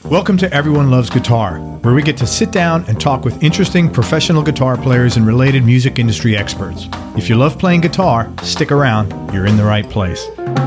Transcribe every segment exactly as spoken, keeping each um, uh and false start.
Welcome to Everyone Loves Guitar, where we get to sit down and talk with interesting professional guitar players and related music industry experts. If you love playing guitar, stick around. You're in the right place.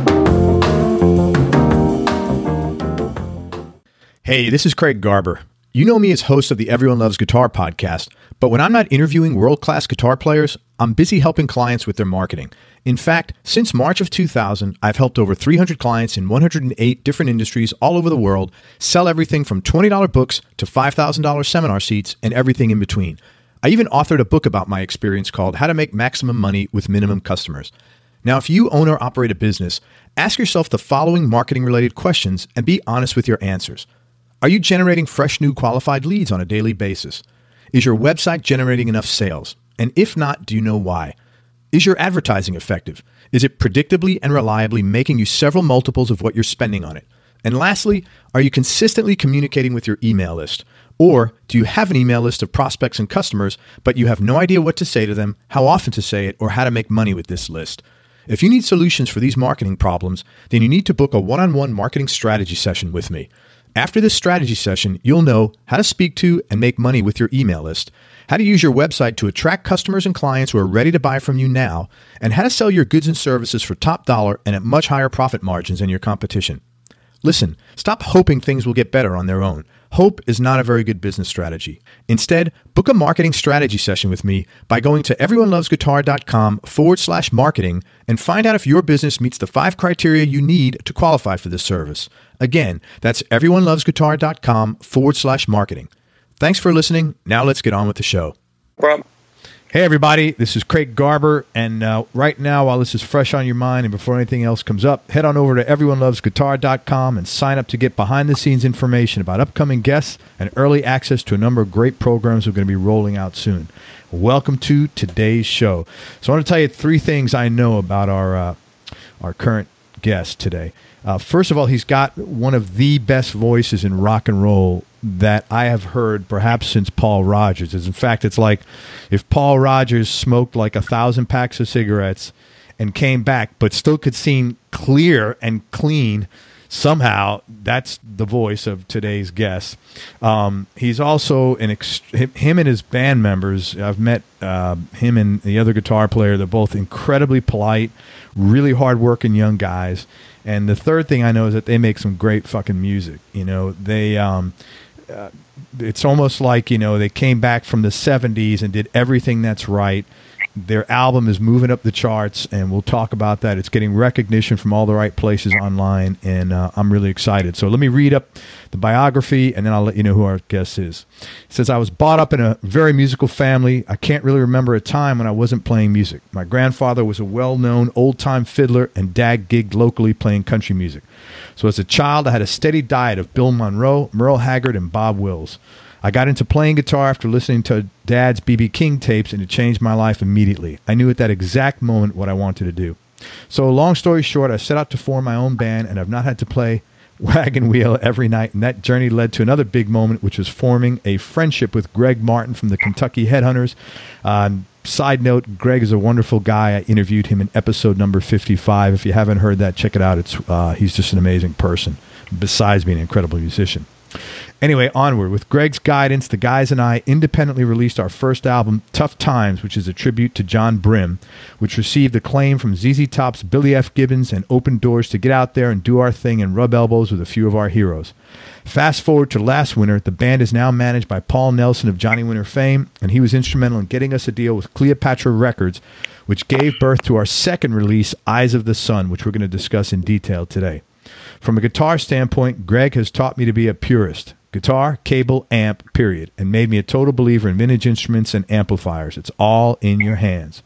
Hey, this is Craig Garber. You know me as host of the Everyone Loves Guitar podcast, but when I'm not interviewing world-class guitar players, I'm busy helping clients with their marketing. In fact, since March of two thousand, I've helped over three hundred clients in one hundred eight different industries all over the world sell everything from twenty dollars books to five thousand dollars seminar seats and everything in between. I even authored a book about my experience called How to Make Maximum Money with Minimum Customers. Now, if you own or operate a business, ask yourself the following marketing-related questions and be honest with your answers. Are you generating fresh new qualified leads on a daily basis? Is your website generating enough sales? And if not, do you know why? Is your advertising effective? Is it predictably and reliably making you several multiples of what you're spending on it? And lastly, are you consistently communicating with your email list? Or do you have an email list of prospects and customers, but you have no idea what to say to them, how often to say it, or how to make money with this list? If you need solutions for these marketing problems, then you need to book a one-on-one marketing strategy session with me. After this strategy session, you'll know how to speak to and make money with your email list, how to use your website to attract customers and clients who are ready to buy from you now, and how to sell your goods and services for top dollar and at much higher profit margins than your competition. Listen, stop hoping things will get better on their own. Hope is not a very good business strategy. Instead, book a marketing strategy session with me by going to everyonelovesguitar.com forward slash marketing and find out if your business meets the five criteria you need to qualify for this service. Again, that's everyonelovesguitar.com forward slash marketing. Thanks for listening. Now let's get on with the show. Rob. Hey, everybody. This is Craig Garber. And uh, right now, while this is fresh on your mind and before anything else comes up, head on over to everyone loves guitar dot com and sign up to get behind-the-scenes information about upcoming guests and early access to a number of great programs we're going to be rolling out soon. Welcome to today's show. So I want to tell you three things I know about our, uh, our current guest today. Uh, first of all, he's got one of the best voices in rock and roll that I have heard perhaps since Paul Rodgers. In fact, it's like if Paul Rodgers smoked like a thousand packs of cigarettes and came back, but still could seem clear and clean, somehow that's the voice of today's guest. Um, he's also an ex- him and his band members. I've met uh, him and the other guitar player. They're both incredibly polite, really hardworking young guys. And the third thing I know is that they make some great fucking music. You know, they um, uh, it's almost like, you know, they came back from the seventies and did everything that's right. Their album is moving up the charts, and we'll talk about that. It's getting recognition from all the right places online, and uh, I'm really excited. So let me read up the biography, and then I'll let you know who our guest is. It says, I was brought up in a very musical family. I can't really remember a time when I wasn't playing music. My grandfather was a well-known old-time fiddler, and Dad gigged locally playing country music. So as a child, I had a steady diet of Bill Monroe, Merle Haggard, and Bob Wills. I got into playing guitar after listening to Dad's B B King tapes, and it changed my life immediately. I knew at that exact moment what I wanted to do. So long story short, I set out to form my own band, and I've not had to play wagon wheel every night, and that journey led to another big moment, which was forming a friendship with Greg Martin from the Kentucky Headhunters. Uh, side note, Greg is a wonderful guy. I interviewed him in episode number fifty-five. If you haven't heard that, check it out. It's uh, he's just an amazing person, besides being an incredible musician. Anyway, onward. With Greg's guidance, the guys and I independently released our first album, Tough Times, which is a tribute to John Brim, which received acclaim from Z Z Top's Billy F. Gibbons and opened doors to get out there and do our thing and rub elbows with a few of our heroes. Fast forward to last winter, the band is now managed by Paul Nelson of Johnny Winter fame, and he was instrumental in getting us a deal with Cleopatra Records, which gave birth to our second release, Eyes of the Sun, which we're going to discuss in detail today. From a guitar standpoint, Greg has taught me to be a purist. Guitar, cable, amp, period, and made me a total believer in vintage instruments and amplifiers. It's all in your hands.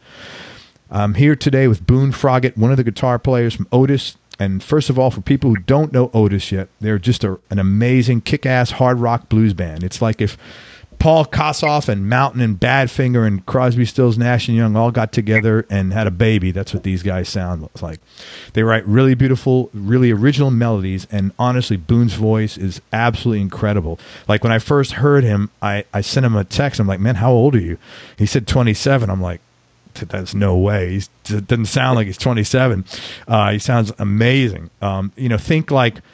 I'm here today with Boone Froggatt, one of the guitar players from Otis. And first of all, for people who don't know Otis yet, they're just a, an amazing kick-ass hard rock blues band. It's like if Paul Kossoff and Mountain and Badfinger and Crosby, Stills, Nash and Young all got together and had a baby. That's what these guys sound like. They write really beautiful, really original melodies, and honestly, Boone's voice is absolutely incredible. Like when I first heard him, I, I sent him a text. I'm like, man, how old are you? He said twenty-seven. I'm like, that's no way. He's, it doesn't sound like he's twenty-seven. Uh, he sounds amazing. Um, you know, think like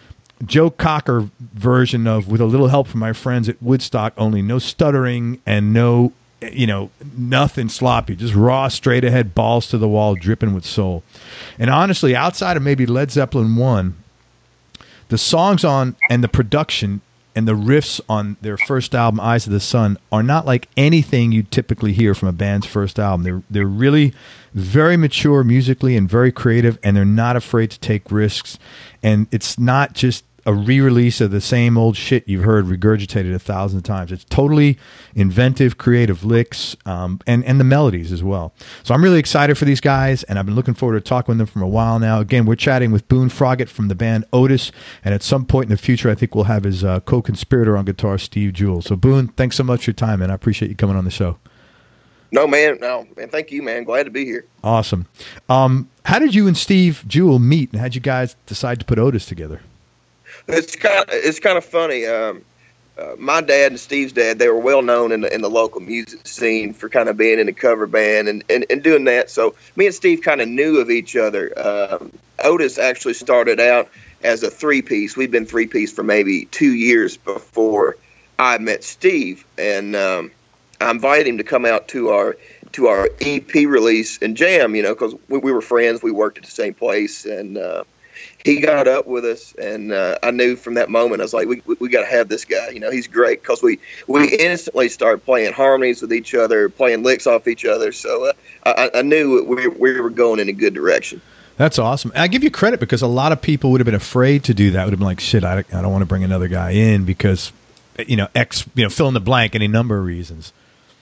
Joe Cocker version of With a Little Help from My Friends at Woodstock, only no stuttering and no, you know, nothing sloppy, just raw, straight ahead, balls to the wall, dripping with soul. And honestly, outside of maybe Led Zeppelin one, the songs on and the production and the riffs on their first album, Eyes of the Sun, are not like anything you typically hear from a band's first album. They're they're really very mature musically and very creative, and they're not afraid to take risks. And it's not just a re-release of the same old shit you've heard regurgitated a thousand times. It's totally inventive, creative licks, um, and, and the melodies as well. So I'm really excited for these guys, and I've been looking forward to talking with them for a while now. Again, we're chatting with Boone Froggatt from the band Otis, and at some point in the future, I think we'll have his uh, co-conspirator on guitar, Steve Jewell. So Boone, thanks so much for your time, man. I appreciate you coming on the show. No, man. No, man. Thank you, man. Glad to be here. Awesome. Um, how did you and Steve Jewell meet, and how did you guys decide to put Otis together? It's kind of it's kind of funny. Um, uh, my dad and Steve's dad, they were well known in the in the local music scene for kind of being in a cover band and, and, and doing that. So me and Steve kind of knew of each other. Um, Otis actually started out as a three piece. We'd been three piece for maybe two years before I met Steve, and um, I invited him to come out to our to our E P release and jam. You know, because we, we were friends. We worked at the same place, and uh, he got up with us, and uh, I knew from that moment, I was like, we we, we got to have this guy. You know, he's great, because we, we instantly started playing harmonies with each other, playing licks off each other. So uh, I, I knew we, we were going in a good direction. That's awesome. I give you credit, because a lot of people would have been afraid to do that. Would have been like, shit, I, I don't want to bring another guy in because, you know, X, you know, fill in the blank, any number of reasons.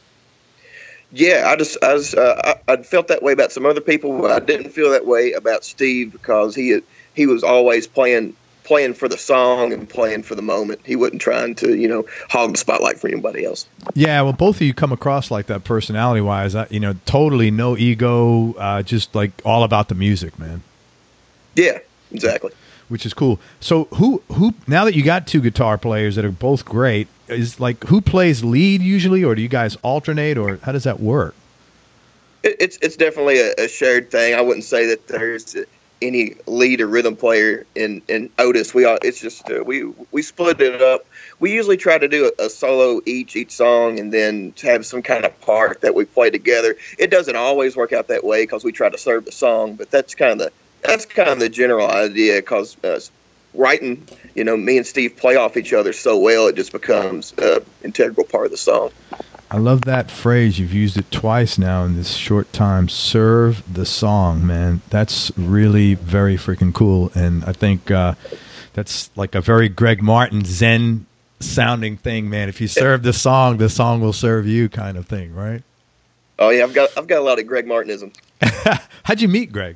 Yeah, I just, I was, uh, I, I felt that way about some other people, but I didn't feel that way about Steve, because he had, he was always playing playing for the song and playing for the moment. He wasn't trying to, you know, hog the spotlight for anybody else. Yeah, well, both of you come across like that personality-wise. You know, totally no ego, uh, just like all about the music, man. Yeah, exactly. Which is cool. So who who now that you got two guitar players that are both great, is like who plays lead usually, or do you guys alternate, or how does that work? It, it's it's definitely a, a shared thing. I wouldn't say that there's any lead or rhythm player in, in Otis. We all, it's just uh, we we split it up. We usually try to do a, a solo each each song, and then have some kind of part that we play together. It doesn't always work out that way, because we try to serve the song, but that's kind of the that's kind of the general idea. Because uh, writing, you know, me and Steve play off each other so well, it just becomes an uh, integral part of the song. I love that phrase. You've used it twice now in this short time. Serve the song, man. That's really very freaking cool. And I think uh, that's like a very Greg Martin Zen sounding thing, man. If you serve the song, the song will serve you, kind of thing, right? Oh yeah, I've got I've got a lot of Greg Martinism. How'd you meet Greg?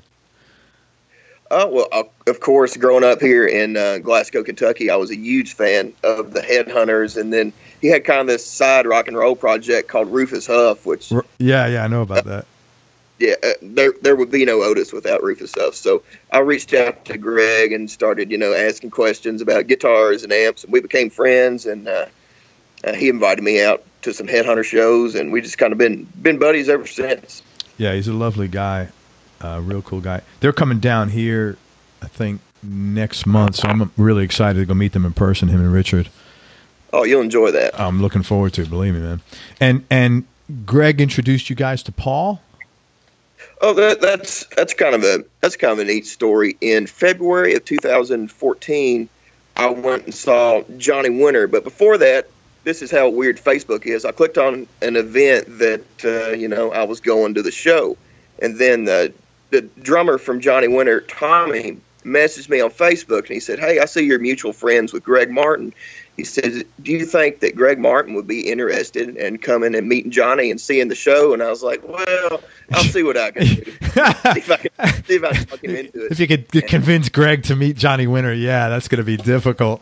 Uh, well, uh, of course, growing up here in uh, Glasgow, Kentucky, I was a huge fan of the Headhunters, and then he had kind of this side rock and roll project called Rufus Huff, which yeah, yeah, I know about that. Yeah, uh, there there would be no Otis without Rufus Huff. So I reached out to Greg and started, you know, asking questions about guitars and amps, and we became friends. And uh, uh, he invited me out to some Headhunter shows, and we just kind of been been buddies ever since. Yeah, he's a lovely guy. Uh, real cool guy. They're coming down here, I think, next month, so I'm really excited to go meet them in person, him and Richard. Oh, you'll enjoy that. I'm looking forward to it, believe me, man. And and Greg introduced you guys to Paul? Oh, that, that's that's kind of a that's kind of a neat story. In February of two thousand fourteen, I went and saw Johnny Winter, but before that, this is how weird Facebook is. I clicked on an event that uh, you know I was going to the show, and then the the drummer from Johnny Winter, Tommy, messaged me on Facebook, and he said, "Hey, I see you're mutual friends with Greg Martin." He says, "Do you think that Greg Martin would be interested in coming and meeting Johnny and seeing the show?" And I was like, "Well, I'll see what I can do. see if I can see if I can talk him into it." If you could and, convince Greg to meet Johnny Winter, yeah, that's going to be difficult.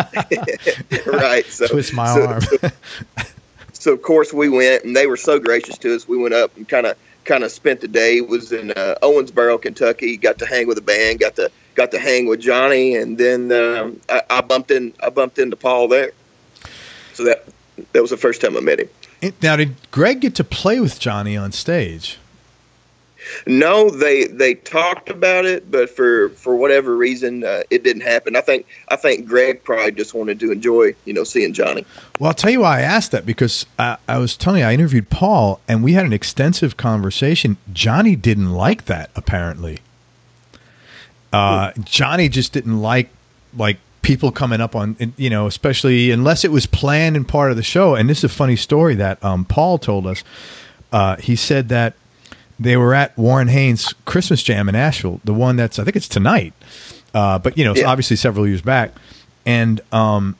Right. So, twist my so, arm. so, so of course we went, and they were so gracious to us. We went up and kind of kind of spent the day. It was in uh, Owensboro, Kentucky. Got to hang with the band. Got to got to hang with Johnny, and then um, I, I bumped in. I bumped into Paul there. So that that was the first time I met him. Now, did Greg get to play with Johnny on stage? No, they they talked about it, but for, for whatever reason, uh, it didn't happen. I think I think Greg probably just wanted to enjoy, you know, seeing Johnny. Well, I'll tell you why I asked that, because I, I was telling you, I interviewed Paul, and we had an extensive conversation. Johnny didn't like that, apparently. Uh, Johnny just didn't like like people coming up on, you know, especially unless it was planned and part of the show. And this is a funny story that um, Paul told us. Uh, he said that they were at Warren Haynes' Christmas Jam in Asheville, the one that's, I think it's tonight, uh, but, you know, it's yeah. obviously several years back. And um,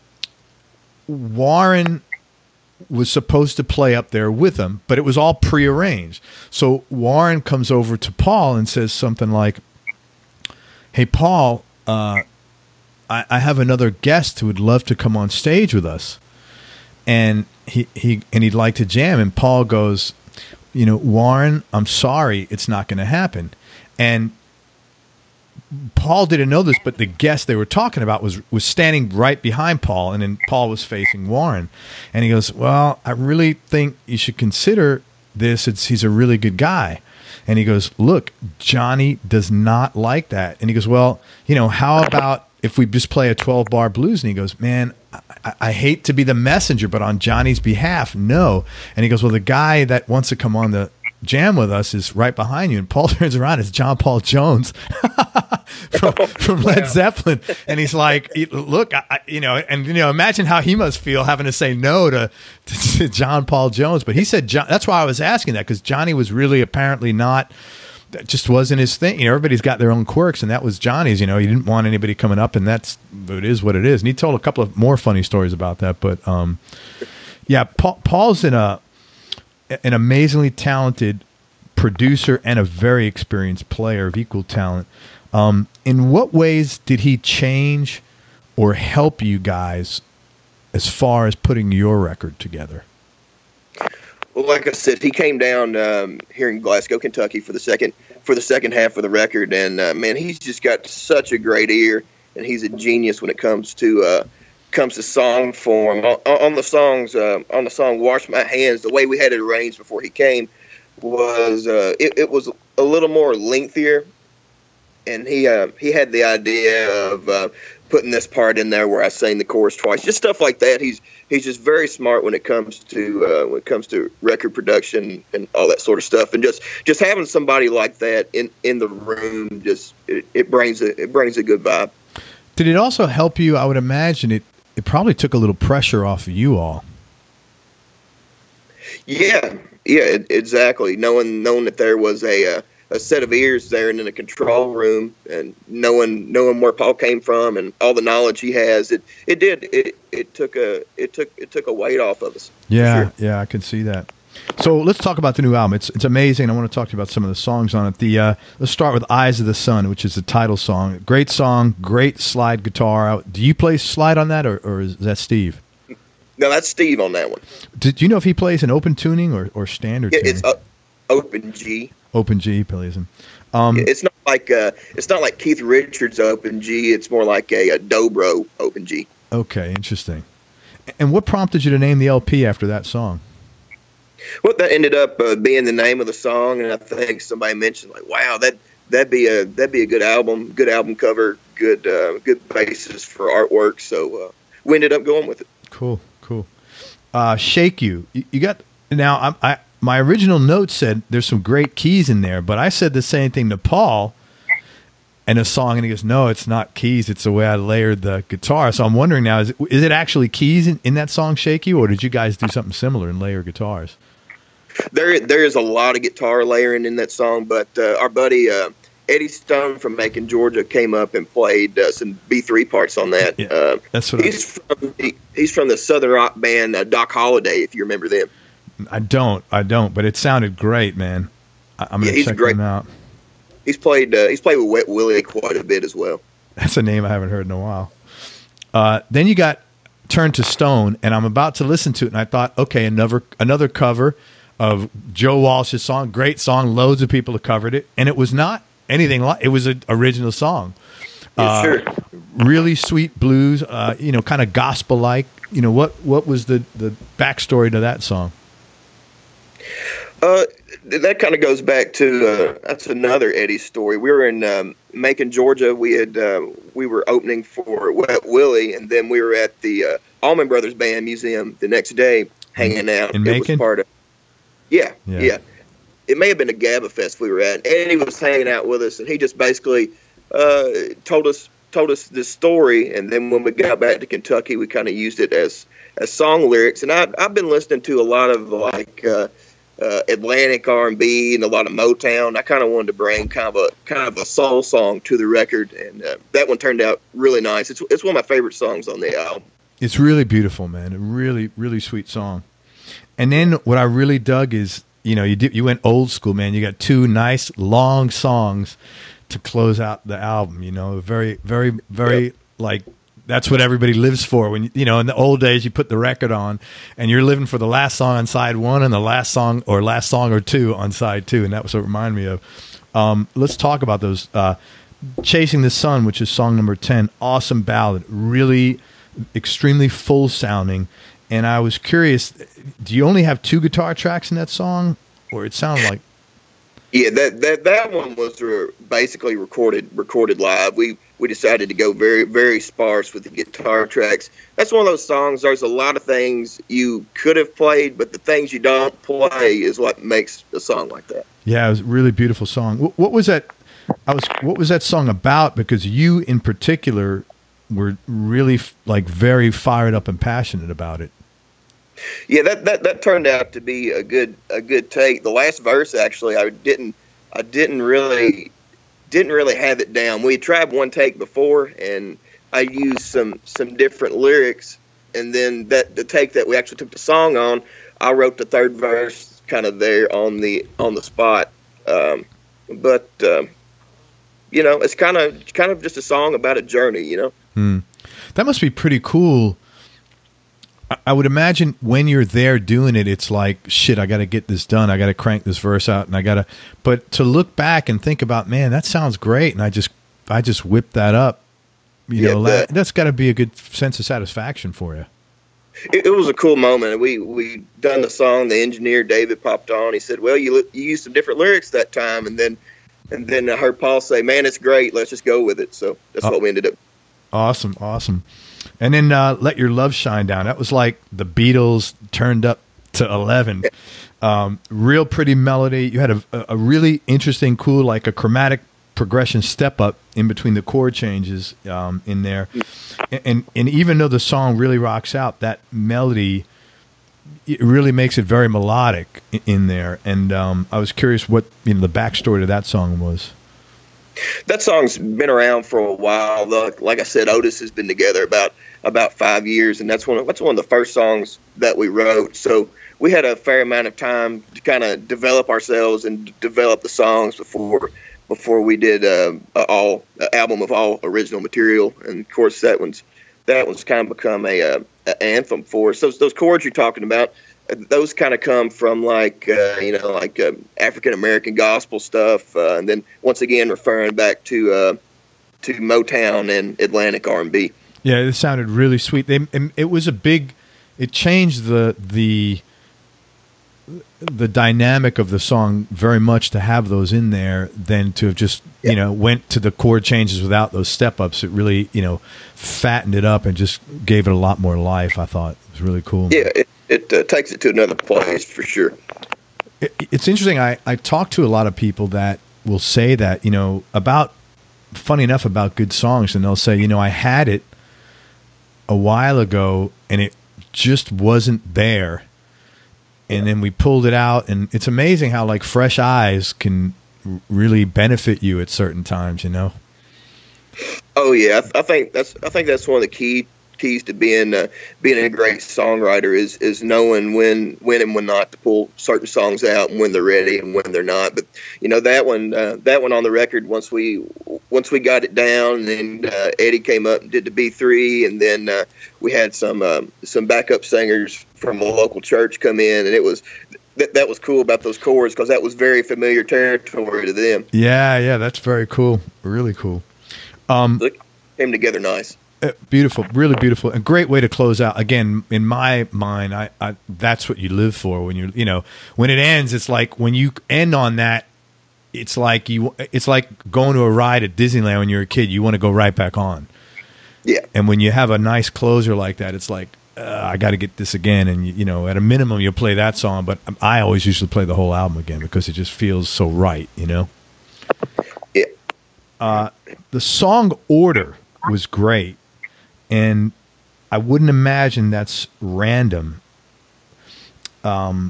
Warren was supposed to play up there with them, but it was all prearranged. So Warren comes over to Paul and says something like, "Hey, Paul, uh, I, I have another guest who would love to come on stage with us. And he, he and he'd like to jam." And Paul goes, "You know, Warren, I'm sorry, it's not going to happen." And Paul didn't know this, but the guest they were talking about was was standing right behind Paul, and then Paul was facing Warren. And he goes, "Well, I really think you should consider this. It's, he's a really good guy." And he goes, "Look, Johnny does not like that." And he goes, "Well, you know, how about if we just play a twelve bar blues?" And he goes, "Man, I, I hate to be the messenger, but on Johnny's behalf, no." And he goes, "Well, the guy that wants to come on the jam with us is right behind you." And Paul turns around, it's John Paul Jones from, from Led wow. Zeppelin. And he's like, "Look, I, you know," and, you know, imagine how he must feel having to say no to, to, to John Paul Jones. But he said, John, that's why I was asking that, because Johnny was really apparently not, that just wasn't his thing. You know, everybody's got their own quirks, and that was Johnny's. You know, he didn't want anybody coming up, and that's, it is what it is. And he told a couple of more funny stories about that. But um, yeah, Paul, Paul's in a an amazingly talented producer and a very experienced player of equal talent. Um, in what ways did he change or help you guys as far as putting your record together? Well, like I said, he came down um, here in Glasgow, Kentucky, for the second for the second half of the record, and uh, man, he's just got such a great ear, and he's a genius when it comes to uh, comes to song form. On, on the songs, uh, on the song "Wash My Hands," the way we had it arranged before he came was uh, it, it was a little more lengthier, and he uh, he had the idea of uh, putting this part in there where I sang the chorus twice, just stuff like that. He's he's just very smart when it comes to uh, when it comes to record production and all that sort of stuff. And just, just having somebody like that in, in the room, just it, it brings a it brings a good vibe. Did it also help you? I would imagine it. It probably took a little pressure off of you all. Yeah, yeah, it, exactly. Knowing knowing that there was a uh, a set of ears there and in a control room, and knowing knowing where Paul came from and all the knowledge he has, it it did it it took a it took it took a weight off of us. Yeah, sure. yeah, I can see that. So let's talk about the new album. It's it's amazing. I want to talk to you about some of the songs on it. The uh, let's start with "Eyes of the Sun," which is the title song. Great song, great slide guitar. Do you play slide on that, or, or is that Steve? No, that's Steve on that one. Did you know if he plays an open tuning or, or standard? Yeah, tuning? it's uh, open G. Open G plays him. Um, it's not like uh, it's not like Keith Richards' open G. It's more like a, a dobro open G. Okay, interesting. And what prompted you to name the L P after that song? Well, that ended up uh, being the name of the song, and I think somebody mentioned, like, "Wow, that that'd be a that'd be a good album, good album cover, good uh, good basis for artwork." So uh, we ended up going with it. Cool, cool. Uh, "Shake You," you, you got now. I, I my original note said there's some great keys in there, but I said the same thing to Paul and a song, and he goes, "No, it's not keys. It's the way I layered the guitar." So I'm wondering now, is it, is it actually keys in, in that song "Shake You," or did you guys do something similar and layer guitars? There, there is a lot of guitar layering in that song, but uh, our buddy uh, Eddie Stone from Macon, Georgia, came up and played uh, some B three parts on that. Yeah, uh, that's what he's I, from. He, he's from the Southern rock band uh, Doc Holliday, if you remember them. I don't, I don't, but it sounded great, man. I, I'm gonna yeah, he's check great. him out. He's played. Uh, he's played with Wet Willie quite a bit as well. That's a name I haven't heard in a while. Uh, then you got "Turn to Stone," and I'm about to listen to it, and I thought, okay, another another cover of Joe Walsh's song. Great song. Loads of people have covered it. And it was not anything like, it was an original song. Yeah, uh, sure. Really sweet blues, uh, you know, kind of gospel-like. You know, what, what was the, the backstory to that song? Uh, that kind of goes back to uh, that's another Eddie story. We were in um, Macon, Georgia. We had uh, we were opening for Wet Willie, and then we were at the uh, Allman Brothers Band Museum the next day, hanging out. In it Macon? was part of yeah, Yeah. yeah. It may have been a Gabba Fest we were at. Eddie was hanging out with us, and he just basically uh, told us told us this story. And then when we got back to Kentucky, we kind of used it as as song lyrics. And I, I've been listening to a lot of like. Uh, Uh, Atlantic R and B and a lot of Motown. I kind of wanted to bring kind of a kind of a soul song to the record, and uh, that one turned out really nice. It's it's one of my favorite songs on the album. It's really beautiful, man. A really, really sweet song. And then what I really dug is, you know, you did, you went old school, man. You got two nice long songs to close out the album. You know, very, very, very yep. like. That's what everybody lives for. When you know, in the old days, you put the record on, and you're living for the last song on side one and the last song or last song or two on side two, and that was what it reminded me of. Um, let's talk about those. Uh, "Chasing the Sun," which is song number ten, awesome ballad, really extremely full sounding. And I was curious, do you only have two guitar tracks in that song, or it sounded like? Yeah, that that that one was re- basically recorded recorded live. We we decided to go very very sparse with the guitar tracks. That's one of those songs. There's a lot of things you could have played, but the things you don't play is what makes a song like that. Yeah, it was a really beautiful song. What, what was that? I was. What was that song about? Because you, in particular, were really like very fired up and passionate about it. Yeah, that, that, that turned out to be a good a good take. The last verse, actually, I didn't I didn't really didn't really have it down. We tried one take before, and I used some some different lyrics, and then that the take that we actually took the song on, I wrote the third verse kind of there on the on the spot. Um, but um, you know, it's kind of kind of just a song about a journey. You know, hmm. That must be pretty cool. I would imagine when you're there doing it, it's like, shit, I got to get this done. I got to crank this verse out, and I got to. But to look back and think about, man, that sounds great, and I just, I just whipped that up. You yeah, know, that, that's got to be a good sense of satisfaction for you. It, it was a cool moment. We we done the song. The engineer David popped on. He said, "Well, you you used some different lyrics that time," and then and then I heard Paul say, "Man, it's great. Let's just go with it." So that's oh, what we ended up. Awesome, awesome. And then uh, "Let Your Love Shine Down." That was like the Beatles turned up to eleven. Um, real pretty melody. You had a, a really interesting, cool, like a chromatic progression step up in between the chord changes um, in there. And, and and even though the song really rocks out, that melody, it really makes it very melodic in, in there. And um, I was curious what you know the backstory to that song was. That song's been around for a while. Like I said, Otis has been together about about five years, and that's one of, that's one of the first songs that we wrote. So we had a fair amount of time to kind of develop ourselves and d- develop the songs before before we did uh, a all a album of all original material. And of course, that one's that one's kind of become a, uh, a anthem for us. Those those chords you're talking about, those kind of come from like uh, you know like uh, African American gospel stuff, uh, and then once again referring back to uh, to Motown and Atlantic R and B. Yeah, it sounded really sweet. They, it was a big. It changed the the the dynamic of the song very much to have those in there than to have just yeah. you know went to the chord changes without those step ups. It really you know fattened it up and just gave it a lot more life. I thought it was really cool. Yeah. It, It uh, takes it to another place for sure. It, it's interesting. I, I talk to a lot of people that will say that, you know, about, funny enough, about good songs. And they'll say, you know, I had it a while ago and it just wasn't there. And then we pulled it out. And it's amazing how like fresh eyes can really benefit you at certain times, you know? Oh yeah. I, th- I think that's, I think that's one of the key keys to being uh, being a great songwriter is is knowing when when and when not to pull certain songs out and when they're ready and when they're not. But you know that one uh, that one on the record, once we once we got it down, and then uh, Eddie came up and did the B three, and then uh, we had some uh, some backup singers from a local church come in, and it was th- that was cool about those chords because that was very familiar territory to them. Yeah, yeah, that's very cool, really cool. Um, so it came together nice. Uh, beautiful, really beautiful, and great way to close out. Again, in my mind, I, I that's what you live for. When you you know when it ends, it's like when you end on that, it's like you it's like going to a ride at Disneyland when you're a kid. You want to go right back on. Yeah. And when you have a nice closer like that, it's like uh, I got to get this again. And you, you know, at a minimum, you'll play that song, but I always usually play the whole album again because it just feels so right. You know. Yeah. Uh, the song order was great. And I wouldn't imagine that's random, um,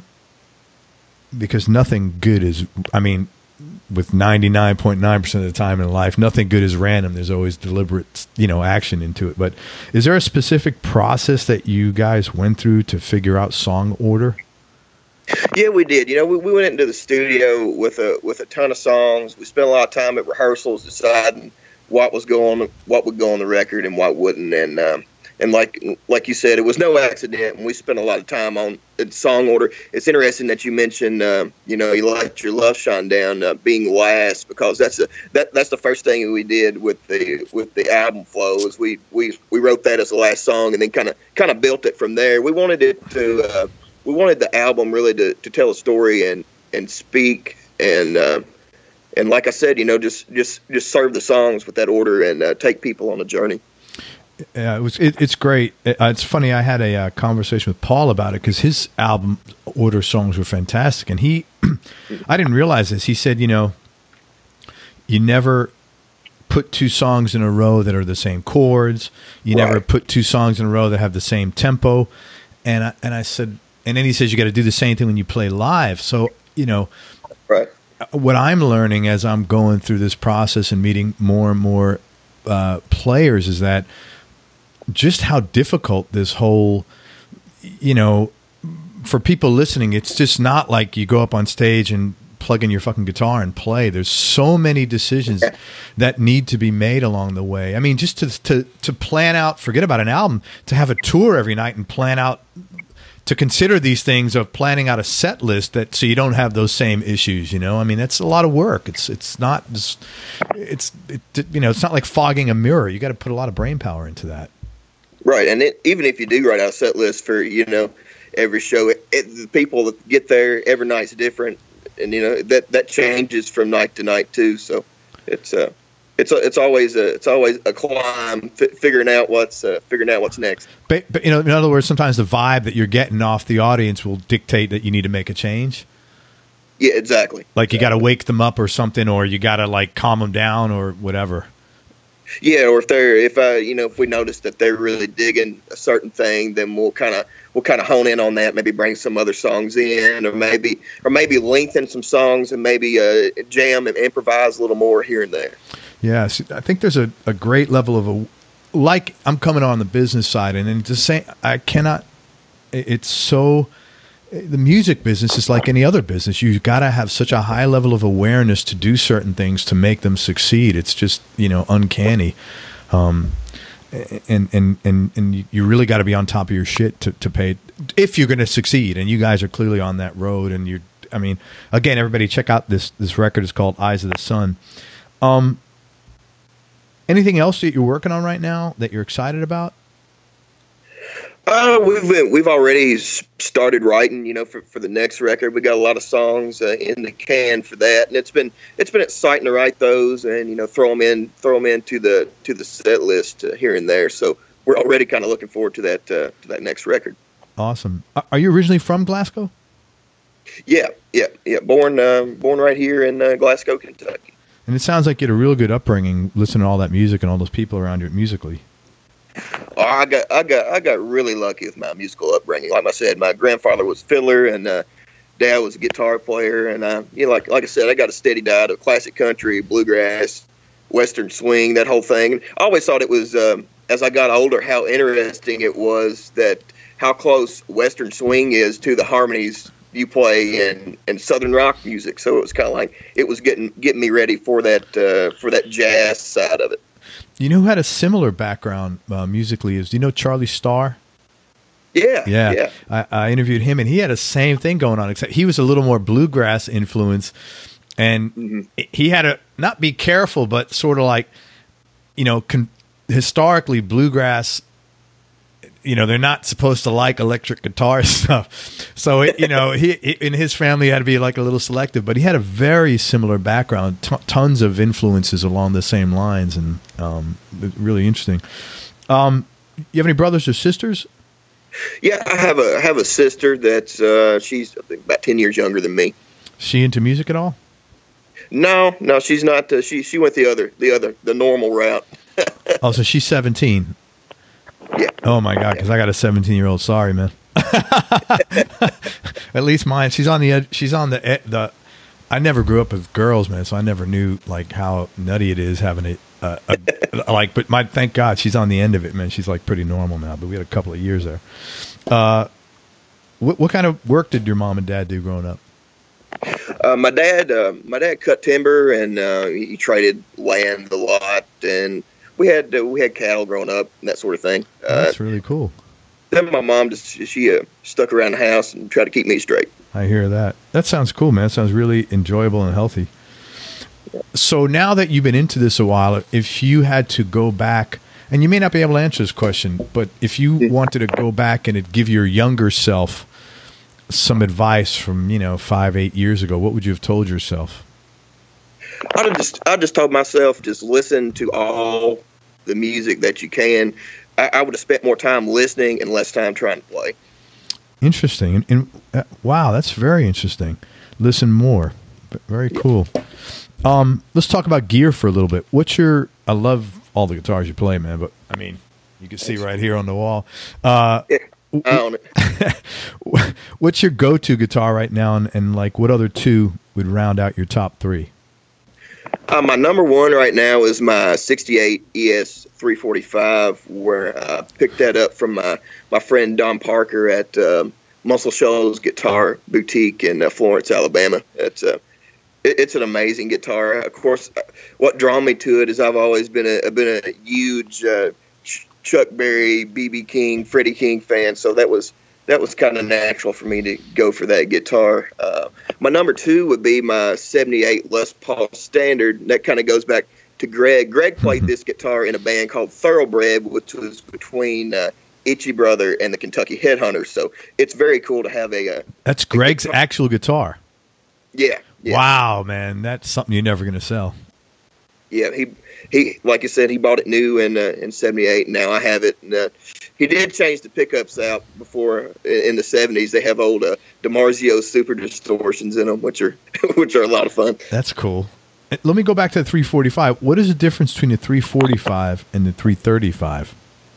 because nothing good is, I mean, with ninety-nine point nine percent of the time in life, nothing good is random. There's always deliberate, you know, action into it. But is there a specific process that you guys went through to figure out song order? Yeah, we did. You know, we, we went into the studio with a with a ton of songs. We spent a lot of time at rehearsals deciding what was going, what would go on the record and what wouldn't, and um, and like like you said, it was no accident. And we spent a lot of time on the song order. It's interesting that you mentioned, uh, you know, you let your love shine down uh, being last, because that's a that that's the first thing we did with the with the album flow. Is we we we wrote that as the last song and then kind of kind of built it from there. We wanted it to uh, we wanted the album really to, to tell a story and and speak and. Uh, And like I said, you know, just just just serve the songs with that order and uh, take people on a journey. Yeah, it was. It, it's great. It, uh, it's funny. I had a uh, conversation with Paul about it because his album order songs were fantastic, and he, I didn't realize this. He said, you know, you never put two songs in a row that are the same chords. You Right. never put two songs in a row that have the same tempo. And I, and I said, and then he says you got to do the same thing when you play live. So you know, Right. what I'm learning as I'm going through this process and meeting more and more uh, players is that just how difficult this whole, you know, for people listening, it's just not like you go up on stage and plug in your fucking guitar and play. There's so many decisions that need to be made along the way. I mean, just to to to plan out, forget about an album, to have a tour every night and plan out, to consider these things of planning out a set list that so you don't have those same issues, you know. I mean, that's a lot of work. It's it's not just it's it, you know, it's not like fogging a mirror. You got to put a lot of brain power into that. Right, and it, even if you do write out a set list for, you know, every show, it, it, the people that get there every night's different, and you know that that changes from night to night too. So it's uh it's a, it's always a it's always a climb f- figuring out what's uh, figuring out what's next. But, but you know, in other words, sometimes the vibe that you're getting off the audience will dictate that you need to make a change. Yeah, exactly. Like you exactly. got to wake them up or something, or you got to like calm them down or whatever. Yeah, or if they're if uh you know if we notice that they're really digging a certain thing, then we'll kind of we'll kind of hone in on that. Maybe bring some other songs in, or maybe or maybe lengthen some songs and maybe uh, jam and improvise a little more here and there. Yeah, see, I think there's a, a great level of a like I'm coming on the business side, and then to say I cannot. It's so. The music business is like any other business. You've got to have such a high level of awareness to do certain things to make them succeed. It's just, you know, uncanny. Um, and, and, and, and you really got to be on top of your shit to, to pay if you're going to succeed. And you guys are clearly on that road. And you're, I mean, again, everybody check out this, this record. It's called Eyes of the Sun. Um, anything else that you're working on right now that you're excited about? Uh, we've been, we've already started writing, you know, for, for the next record. We got a lot of songs uh, in the can for that, and it's been it's been exciting to write those and you know throw them in throw them into the to the set list uh, here and there. So we're already kind of looking forward to that uh, to that next record. Awesome. Are you originally from Glasgow? Yeah, yeah, yeah. Born uh, born right here in uh, Glasgow, Kentucky. And it sounds like you had a real good upbringing, listening to all that music and all those people around you musically. Oh, I got, I got, I got really lucky with my musical upbringing. Like I said, my grandfather was fiddler, and uh, dad was a guitar player. And uh, you know, like, like I said, I got a steady diet of classic country, bluegrass, western swing, that whole thing. I always thought it was, um, as I got older, how interesting it was that how close western swing is to the harmonies you play in, in southern rock music. So it was kind of like it was getting getting me ready for that uh, for that jazz side of it. You know who had a similar background uh, musically is, do you know Charlie Starr? Yeah. Yeah. yeah. I, I interviewed him, and he had the same thing going on, except he was a little more bluegrass influence. And Mm-hmm. he had to not be careful, but sort of like, you know, con- historically bluegrass, you know, they're not supposed to like electric guitar stuff. So, it, you know, he, in his family, he had to be like a little selective, but he had a very similar background, t- tons of influences along the same lines, and um, really interesting. Um, you have any brothers or sisters? Yeah, I have a I have a sister that's uh, she's I think about ten years younger than me. She into music at all? No, no, she's not. Uh, she she went the other the other the normal route. Oh, so she's seventeen. Yeah. Oh my God, because I got a seventeen-year-old. Sorry, man. At least mine. She's on the edge. She's on the the. I never grew up with girls, man, so I never knew like how nutty it is having a, a, a like. But my thank God she's on the end of it, man. She's like pretty normal now. But we had a couple of years there. Uh, what what kind of work did your mom and dad do growing up? Uh, my dad, uh, my dad cut timber, and uh, he traded land a lot, and we had uh, we had cattle growing up and that sort of thing. Uh, Oh, that's really cool. Then my mom just she uh, stuck around the house and tried to keep me straight. I hear that. That sounds cool, man. That sounds really enjoyable and healthy. So now that you've been into this a while, if you had to go back, and you may not be able to answer this question, but if you wanted to go back and give your younger self some advice from, you know, five, eight years ago, what would you have told yourself? I'd have just I just told myself, just listen to all the music that you can. I, I would have spent more time listening and less time trying to play. Interesting. And, and uh, wow, that's very interesting. Listen more. Very cool. Um, let's talk about gear for a little bit. What's your? I love all the guitars you play, man. But I mean, you can see right here on the wall. Uh, Yeah, I own it. What's your go-to guitar right now, and, and like what other two would round out your top three? Uh, my number one right now is my sixty-eight E S three forty-five, where I picked that up from my, my friend Don Parker at uh, Muscle Shoals Guitar Boutique in uh, Florence, Alabama. It's uh, it, it's an amazing guitar. Of course, what drew me to it is I've always been a been a huge uh, Chuck Berry, B B King, Freddie King fan, so that was that was kind of natural for me to go for that guitar. Uh, my number two would be my seventy-eight Les Paul Standard. That kind of goes back to Greg. Greg played Mhm. this guitar in a band called Thoroughbred, which was between uh, Itchy Brother and the Kentucky Headhunters. So it's very cool to have a. Uh, That's Greg's guitar. actual guitar. yeah, yeah. Wow, man, that's something you're never going to sell. Yeah, he he like I said, he bought it new in uh, in seventy-eight. Now I have it. And, uh, he did change the pickups out before in the seventies. They have old uh, DiMarzio Super Distortions in them, which are which are a lot of fun. That's cool. Uh, Let me go back to the three forty-five. What is the difference between the three forty-five and the three thirty-five?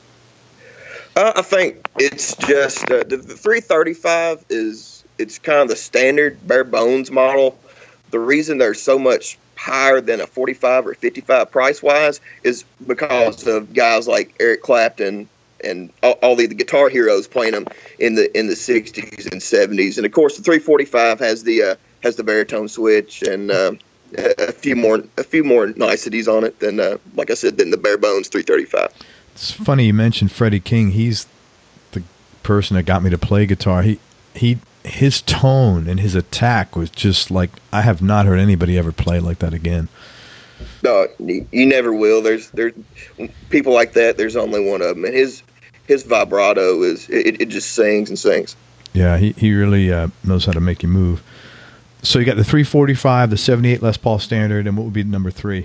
Uh, I think it's just uh, the, the three thirty-five is it's kind of the standard bare bones model. The reason they're so much higher than a forty-five or fifty-five price wise is because of guys like Eric Clapton and all, all the, the guitar heroes playing them in the in the sixties and seventies. And of course, the three forty-five has the uh, has the baritone switch and uh, a few more a few more niceties on it than uh, like I said than the bare bones three thirty-five. It's funny you mentioned Freddie King. He's the person that got me to play guitar. He he his tone and his attack was just like I have not heard anybody ever play like that again. No, you, you never will. There's there's people like that. There's only one of them, and his his vibrato is it, it just sings and sings. Yeah, he he really uh, knows how to make you move. So you got the three forty-five, the seventy-eight Les Paul Standard, and what would be number three?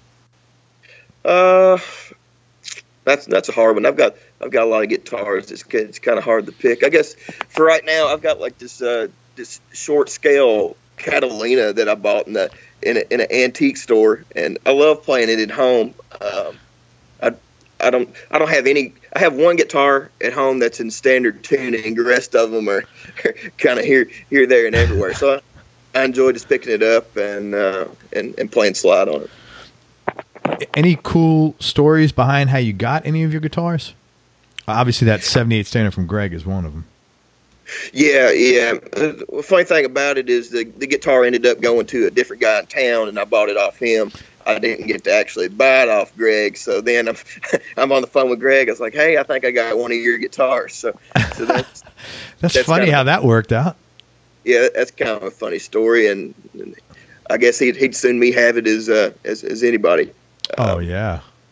Uh, that's that's a hard one. I've got I've got a lot of guitars. It's it's kind of hard to pick. I guess for right now, I've got like this uh this short scale Catalina that I bought in the in, a, in an antique store, and I love playing it at home. Um, I I don't I don't have any. I have one guitar at home that's in standard tuning. The rest of them are, are kind of here here there and everywhere. So I, I enjoy just picking it up and uh, and and playing slide on it. Any cool stories behind how you got any of your guitars? Obviously, that seventy-eight Standard from Greg is one of them. Yeah, yeah. The funny thing about it is the the guitar ended up going to a different guy in town, and I bought it off him. I didn't get to actually buy it off Greg. So then I'm I'm on the phone with Greg. I was like, "Hey, I think I got one of your guitars." So, so that's that's, that's funny kind of, how that worked out. Yeah, that's kind of a funny story, and, and I guess he'd he'd soon me have it as uh, as as anybody. Oh Uh, yeah.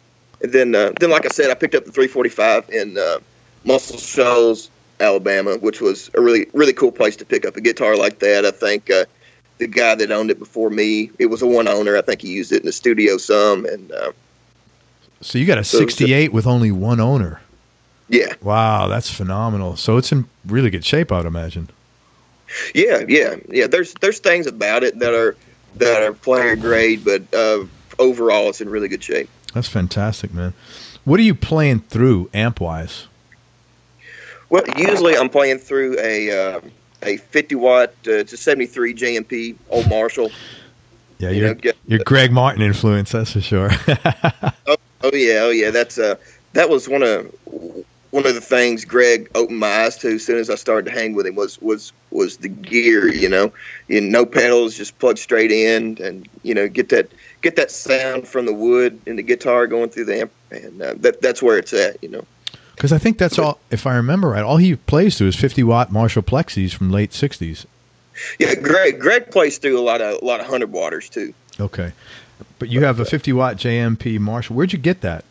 And then, uh, then like I said, I picked up the three forty-five in uh, Muscle Shoals, Alabama, which was a really, really cool place to pick up a guitar like that. I think uh, the guy that owned it before me, it was a one owner. I think he used it in the studio some. And uh, so you got a sixty-eight with only one owner. Yeah. Wow, that's phenomenal. So it's in really good shape, I would imagine. Yeah, yeah, yeah. There's there's things about it that are that are player grade, but uh, overall, it's in really good shape. That's fantastic, man. What are you playing through amp wise? Well, usually I'm playing through a uh, a fifty watt. Uh, it's a seventy-three J M P old Marshall. Yeah, you're you know, get, you're Greg Martin influence, that's for sure. oh, oh yeah, oh yeah. That's uh that was one of one of the things Greg opened my eyes to as soon as I started to hang with him was was was the gear. You know, you know, no pedals, just plug straight in, and you know, get that get that sound from the wood and the guitar going through the amp, and uh, that that's where it's at. You know. Because I think that's all, if I remember right, all he plays through is fifty watt Marshall Plexis from late sixties. Yeah, Greg Greg plays through a lot of a lot of hundred watters too. Okay, but you have a fifty watt J M P Marshall. Where'd you get that?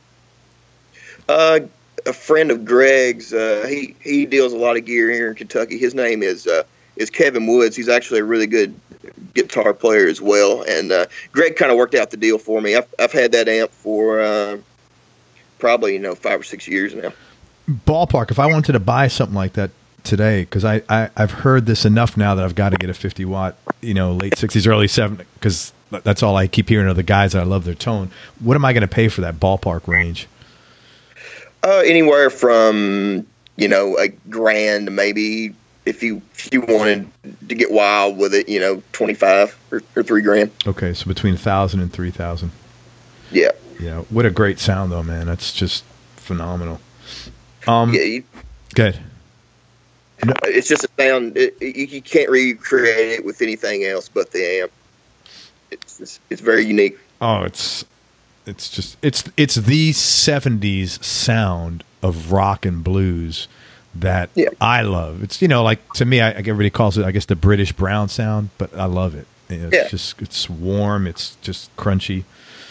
Uh, a friend of Greg's. Uh, he he deals a lot of gear here in Kentucky. His name is uh, is Kevin Woods. He's actually a really good guitar player as well. And uh, Greg kind of worked out the deal for me. I've I've had that amp for uh, probably you know five or six years now. Ballpark, if I wanted to buy something like that today, because I, I, I've heard this enough now that I've got to get a fifty watt, you know, late sixties, early seventies, because that's all I keep hearing of the guys that I love their tone. What am I going to pay for that ballpark range? Uh, anywhere from, you know, a grand, maybe if you if you wanted to get wild with it, you know, twenty-five or, or three grand. Okay, so between a thousand and three thousand. Yeah. Yeah. What a great sound, though, man. That's just phenomenal. Um, yeah, you, good. No. It's just a sound. It, you, you can't recreate it with anything else but the amp. It's it's, it's very unique. Oh, it's it's just it's it's the seventies sound of rock and blues that yeah. I love. It's you know like to me, I, everybody calls it I guess the British Brown sound, but I love it. It's yeah. just it's warm. It's just crunchy.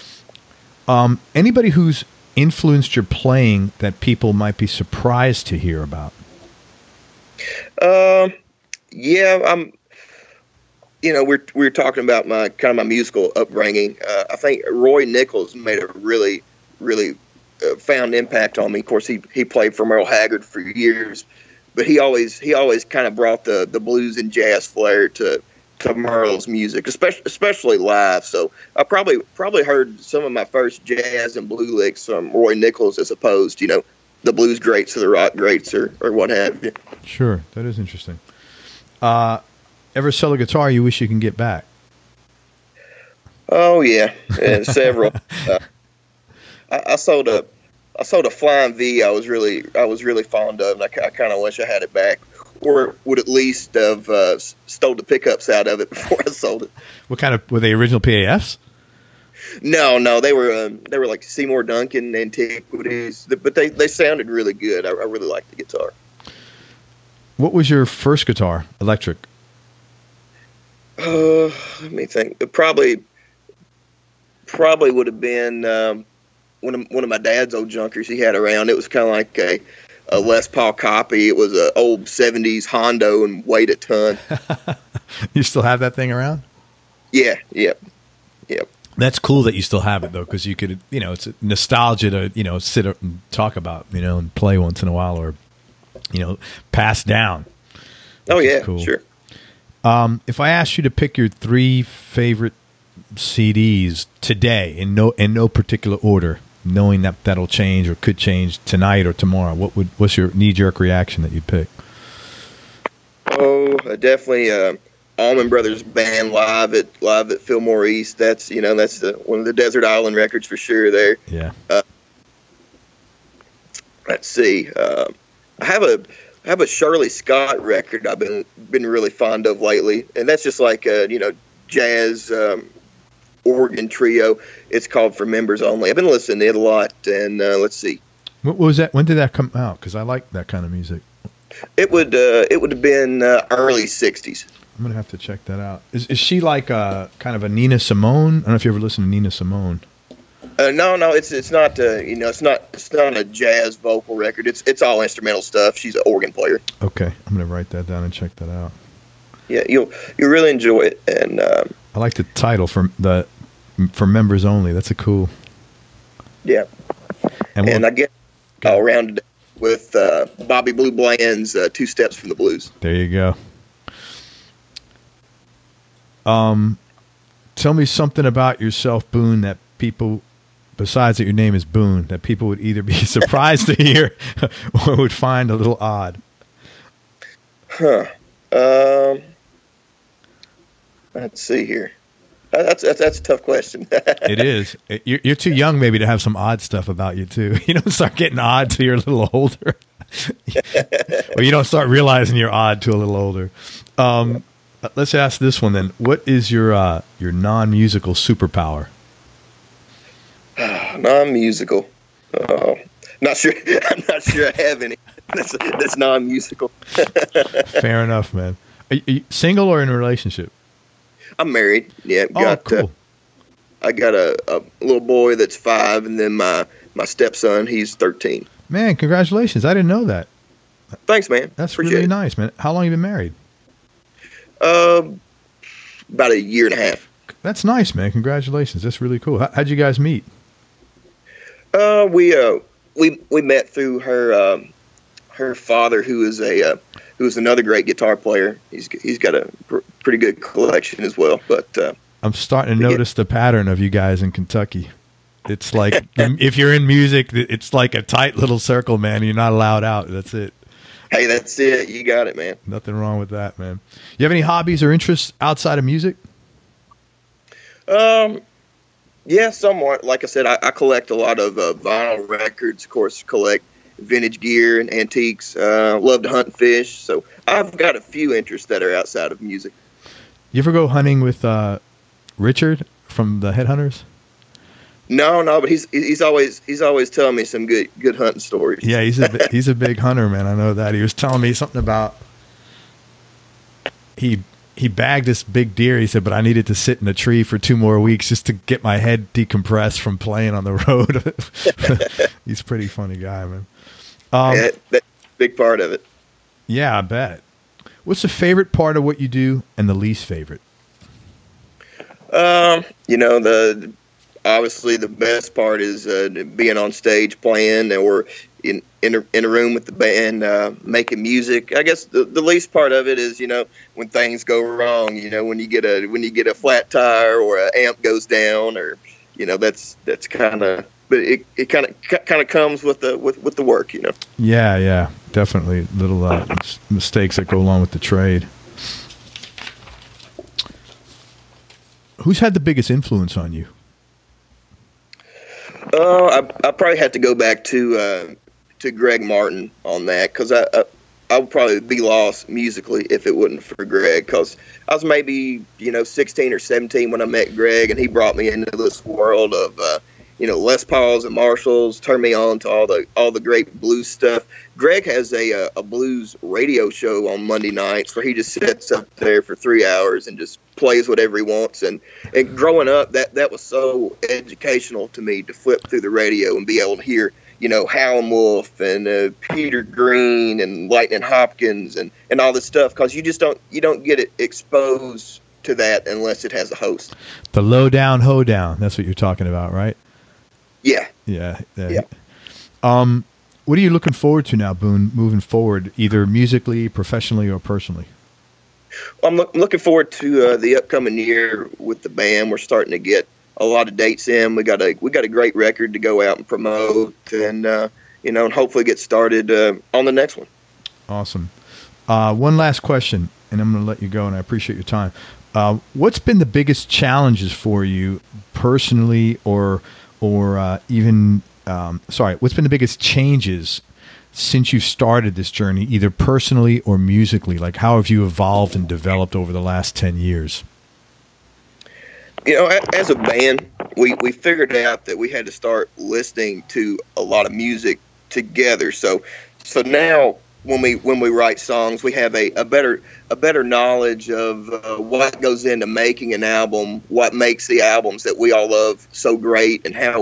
Um, anybody who's influenced your playing that people might be surprised to hear about? Um, uh, yeah, I'm. You know, we're we're talking about my kind of my musical upbringing. Uh, I think Roy Nichols made a really, really uh, found impact on me. Of course, he he played for Merle Haggard for years, but he always he always kind of brought the the blues and jazz flair to. to Merle's music, especially especially live. So I probably probably heard some of my first jazz and blue licks from Roy Nichols as opposed, you know, the blues greats or the rock greats or, or what have you. Sure, that is interesting. Uh, ever sell a guitar you wish you can get back? Oh yeah, and several. uh, I, I sold a I sold a Flying V. I was really I was really fond of, and I, I kind of wish I had it back. Or would at least have uh, stole the pickups out of it before I sold it. What kind of were they? Original P A Fs? No, no, they were um, they were like Seymour Duncan antiquities, but they, they sounded really good. I, I really liked the guitar. What was your first guitar? Electric? Uh, let me think. It probably probably would have been um, one of one of my dad's old junkers he had around. It was kind of like a. A Les Paul copy. It was an old seventies Hondo and weighed a ton. You still have that thing around? Yeah, yep, yep. That's cool that you still have it though, because you could, you know, it's a nostalgia to, you know, sit up and talk about, you know, and play once in a while, or, you know, pass down. Oh yeah, cool. Sure. Um, if I asked you to pick your three favorite C Ds today in no in no particular order, knowing that that'll change or could change tonight or tomorrow, what would what's your knee jerk reaction that you'd pick? Oh, uh, definitely uh, Allman Brothers Band live at live at Fillmore East. That's you know that's the, one of the Desert Island records for sure. There. Yeah. Uh, let's see. Uh, I have a I have a Shirley Scott record I've been been really fond of lately, and that's just like a, you know jazz. Um, organ trio. It's called For Members Only. I've been listening to it a lot, and uh, let's see. What was that? When did that come out? Because I like that kind of music. It would uh, it would have been uh, early sixties. I'm gonna have to check that out. Is is she like a kind of a Nina Simone? I don't know if you ever listened to Nina Simone. Uh, no, no, it's it's not. Uh, you know, it's not it's not a jazz vocal record. It's it's all instrumental stuff. She's an organ player. Okay, I'm gonna write that down and check that out. Yeah, you'll you really enjoy it. And um, I like the title for the for members only. That's a cool. Yeah, and, and we'll, I get all rounded with uh, Bobby Blue Bland's uh, Two Steps from the Blues. There you go. Um, tell me something about yourself, Boone, that people, besides that your name is Boone, that people would either be surprised to hear or would find a little odd. Huh. Um. Let's see here. That's that's, that's a tough question. It is. You're, you're too young, maybe, to have some odd stuff about you too. You don't start getting odd till you're a little older, or you don't start realizing you're odd till a little older. Um, let's ask this one then. What is your uh, your non-musical superpower? Non-musical. Oh, not sure. I'm not sure I have any. That's that's non-musical. Fair enough, man. Are you, are you single or in a relationship? I'm married. Yeah. Oh, got, cool. Uh, I got a, a little boy that's five, and then my, my stepson, he's thirteen. Man, congratulations! I didn't know that. Thanks, man. That's Appreciate really it. nice, man. How long have you been married? Uh, about a year and a half. That's nice, man. Congratulations. That's really cool. How, how'd you guys meet? Uh, we uh we we met through her um, her father, who is a uh, who is another great guitar player. He's he's got a pr- pretty good collection as well. But uh, I'm starting to notice the pattern of you guys in Kentucky. It's like if you're in music, it's like a tight little circle, man. You're not allowed out. That's it. Hey, that's it. You got it, man. Nothing wrong with that, man. You have any hobbies or interests outside of music? Um, yeah, somewhat. Like I said, I, I collect a lot of uh, vinyl records. Of course, collect vintage gear and antiques. Uh, love to hunt and fish. So I've got a few interests that are outside of music. You ever go hunting with uh, Richard from the Headhunters? No, no, but he's he's always he's always telling me some good good hunting stories. Yeah, he's a he's a big hunter, man. I know that. He was telling me something about he he bagged this big deer. He said, but I needed to sit in a tree for two more weeks just to get my head decompressed from playing on the road. He's a pretty funny guy, man. Um, yeah, that's a big part of it. Yeah, I bet. What's the favorite part of what you do and the least favorite? Um, you know, the obviously the best part is uh, being on stage playing or in in a, in a room with the band uh, making music. I guess the, the least part of it is, you know, when things go wrong. You know, when you get a when you get a flat tire or an amp goes down, or you know, that's that's kind of. But it it kind of kind of comes with the with, with the work, you know. Yeah, yeah, definitely little uh, mistakes that go along with the trade. Who's had the biggest influence on you? Uh, I I probably have to go back to uh, to Greg Martin on that, because I, I I would probably be lost musically if it wasn't for Greg, because I was maybe you know sixteen or seventeen when I met Greg, and he brought me into this world of uh, you know Les Pauls and Marshalls, turned me on to all the all the great blues stuff. Greg has a a blues radio show on Monday nights where he just sits up there for three hours and just plays whatever he wants. And, and growing up, that, that was so educational to me, to flip through the radio and be able to hear, you know, Howlin' Wolf and uh, Peter Green and Lightning Hopkins and, and all this stuff, because you just don't you don't get it exposed to that unless it has a host. The low down, hoedown. That's what you're talking about, right? Yeah. Yeah. Yeah. Yeah. Um, what are you looking forward to now, Boone, moving forward, either musically, professionally, or personally? I'm look, looking forward to uh, the upcoming year with the band. We're starting to get a lot of dates in. We got a we got a great record to go out and promote, and uh, you know, and hopefully get started uh, on the next one. Awesome. Uh, one last question, and I'm going to let you go. And I appreciate your time. Uh, what's been the biggest challenges for you personally, or or uh, even um, sorry, what's been the biggest changes since you started this journey, either personally or musically? Like, how have you evolved and developed over the last ten years? You know, as a band, we, we figured out that we had to start listening to a lot of music together. So so now when we when we write songs, we have a, a better a better knowledge of uh, what goes into making an album, what makes the albums that we all love so great, and how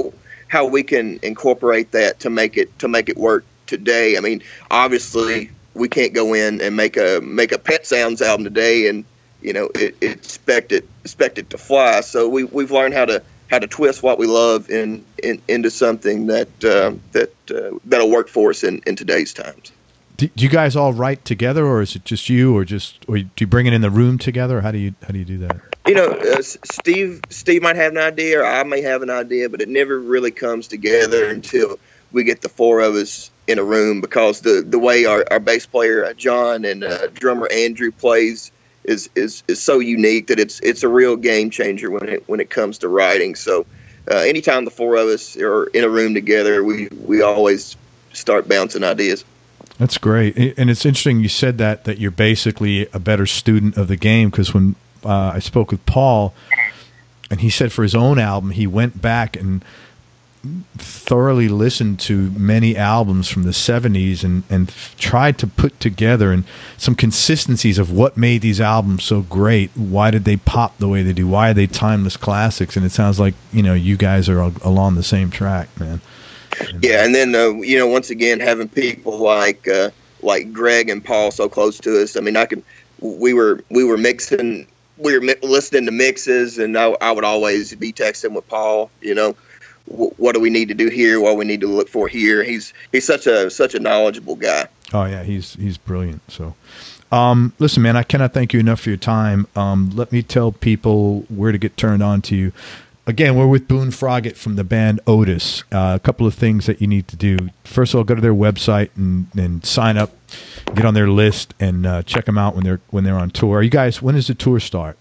how we can incorporate that to make it to make it work today. I mean, obviously we can't go in and make a make a Pet Sounds album today and you know it, it expect it expect it to fly. So we we've learned how to how to twist what we love in, in into something that uh, that uh, that'll work for us in, in today's times. Do, do you guys all write together, or is it just you, or just or do you bring it in the room together? Or how do you how do you do that? You know, uh, Steve Steve might have an idea, or I may have an idea, but it never really comes together until we get the four of us in a room, because the, the way our, our bass player uh, John and uh, drummer Andrew plays is, is is so unique that it's it's a real game changer when it when it comes to writing. So uh, anytime the four of us are in a room together, we we always start bouncing ideas. That's great, and it's interesting you said that that you're basically a better student of the game, because when uh, I spoke with Paul, and he said for his own album he went back and thoroughly listened to many albums from the seventies and, and tried to put together and some consistencies of what made these albums so great. Why did they pop the way they do? Why are they timeless classics? And it sounds like, you know, you guys are along the same track, man. Yeah, and then uh, you know, once again, having people like uh, like Greg and Paul so close to us. I mean, I could we were we were mixing, we were mi- listening to mixes, and I, I would always be texting with Paul. You know, w- what do we need to do here? What we need to look for here? He's he's such a such a knowledgeable guy. Oh yeah, he's he's brilliant. So. Um, listen, man, I cannot thank you enough for your time. Um, let me tell people where to get turned on to you. Again, we're with Boone Froggatt from the band Otis. Uh, a couple of things that you need to do. First of all, go to their website and, and sign up, get on their list, and uh, check them out when they're when they're on tour. Are you guys? When does the tour start?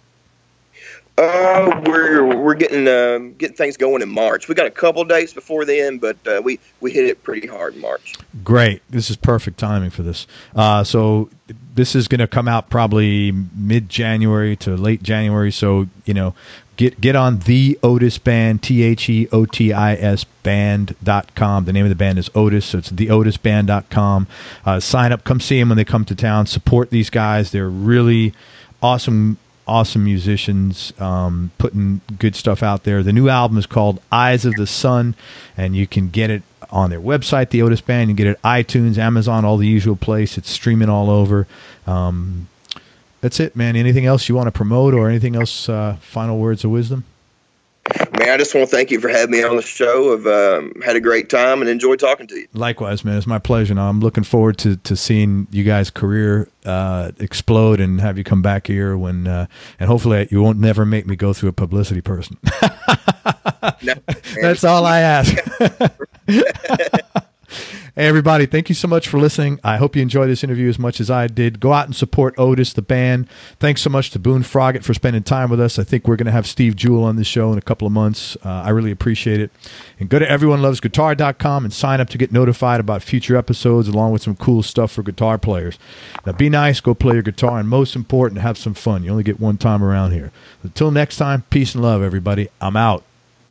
Uh, we're we're getting um, getting things going in March. We got a couple days before then, but uh, we we hit it pretty hard in March. Great, this is perfect timing for this. Uh, so this is going to come out probably mid-January to late January. So you know. Get get on the Otis Band, T H E O T I S band dot com. The name of the band is Otis, so it's the otis band dot com. Uh, sign up, come see them when they come to town. Support these guys. They're really awesome, awesome musicians, um, putting good stuff out there. The new album is called Eyes of the Sun, and you can get it on their website, the Otis Band. You can get it at iTunes, Amazon, all the usual place. It's streaming all over. Um That's it, man. Anything else you want to promote or anything else, uh, final words of wisdom? Man, I just want to thank you for having me on the show. I've um, had a great time and enjoyed talking to you. Likewise, man. It's my pleasure. Now, I'm looking forward to, to seeing you guys' career uh, explode and have you come back here when, uh, and hopefully you won't never make me go through a publicity person. No, that's all I ask. Hey, everybody, thank you so much for listening. I hope you enjoyed this interview as much as I did. Go out and support Otis, the band. Thanks so much to Boone Froggatt for spending time with us. I think we're going to have Steve Jewell on this show in a couple of months. Uh, I really appreciate it. And go to everyone loves guitar dot com and sign up to get notified about future episodes along with some cool stuff for guitar players. Now, be nice, go play your guitar, and most important, have some fun. You only get one time around here. Until next time, peace and love, everybody. I'm out.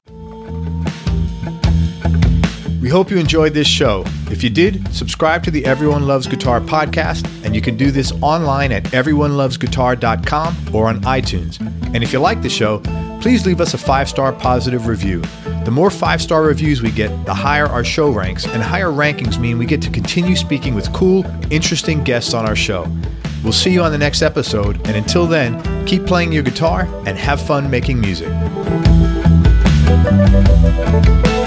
We hope you enjoyed this show. If you did, subscribe to the Everyone Loves Guitar podcast, and you can do this online at everyone loves guitar dot com or on iTunes. And if you like the show, please leave us a five-star positive review. The more five-star reviews we get, the higher our show ranks, and higher rankings mean we get to continue speaking with cool, interesting guests on our show. We'll see you on the next episode, and until then, keep playing your guitar and have fun making music.